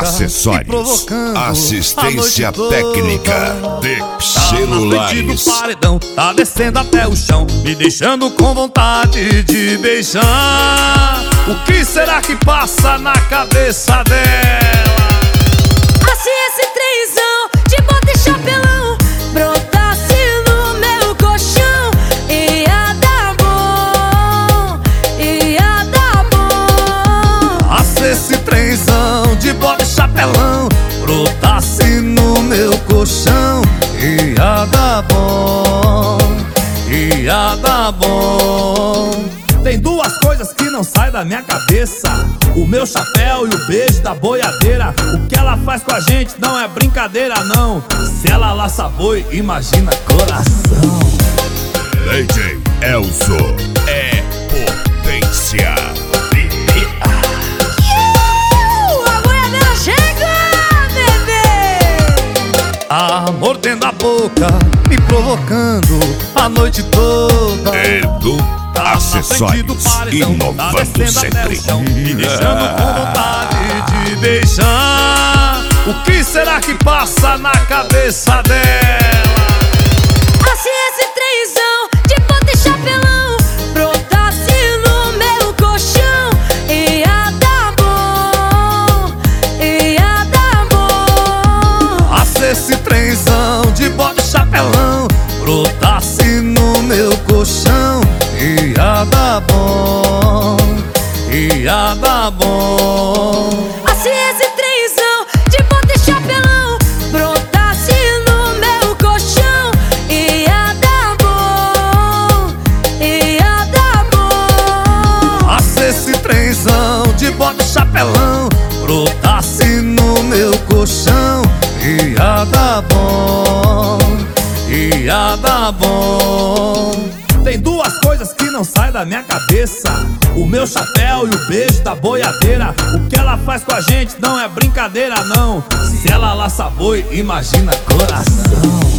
acessórios, assistência técnica de celulares. Tá paredão, tá descendo até o chão, me deixando com vontade de beijar. O que será que passa na cabeça dela? Se esse trenzão de bota e chapelão brotasse no meu colchão, ia dar bom, ia dar bom. Se esse trenzão de bota e chapelão brotasse no meu colchão, ia dar bom, ia dar bom. Tem duas coisas que não saem da minha cabeça: o meu chapéu e o beijo da boiadeira. O que ela faz com a gente não é brincadeira não. Se ela laça boi, imagina coração. DJ Elzo é potência. A boiadeira chega, bebê! Mordendo a boca, me provocando a noite toda. Acessórios, inovando sempre. Me deixando com vontade de beijar. O que será que passa na cabeça dela? Se esse trenzão de bota e chapelão brotasse no meu colchão, ia dar bom, ia dar bom. Se esse trenzão de bota e chapelão brotasse no meu colchão, ia dar bom, ia dar bom. Se esse trenzão de bota e chapelão brotasse no meu colchão, ia dar bom, ia dar bom. Se esse trenzão de bota e chapelão brotasse no meu colchão, ia dar bom, ia dar bom. Tem duas coisas que não saem da minha cabeça: o meu chapéu e o beijo da boiadeira. O que ela faz com a gente não é brincadeira não. Se ela laça boi, imagina coração.